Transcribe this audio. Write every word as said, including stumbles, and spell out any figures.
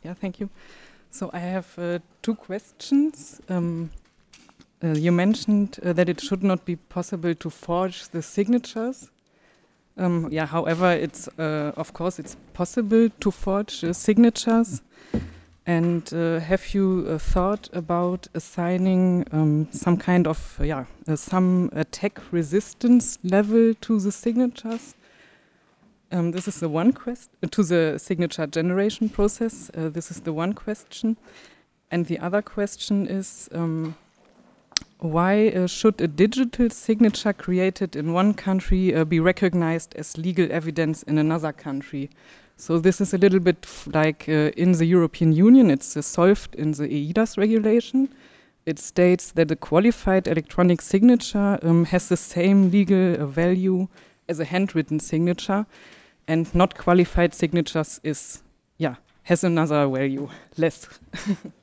Yeah, thank you. So I have uh, two questions. Um, uh, you mentioned uh, that it should not be possible to forge the signatures. Um, yeah, however, it's uh, of course it's possible to forge uh, signatures. And uh, have you uh, thought about assigning um, some kind of yeah uh, some attack resistance level to the signatures? Um, this is the one question to the signature generation process. Uh, this is the one question, and the other question is um, why uh, should a digital signature created in one country uh, be recognized as legal evidence in another country? So this is a little bit like uh, in the European Union, it's uh, solved in the E I D A S regulation. It states that a qualified electronic signature um, has the same legal uh, value as a handwritten signature, and not qualified signatures is, yeah, has another value, less.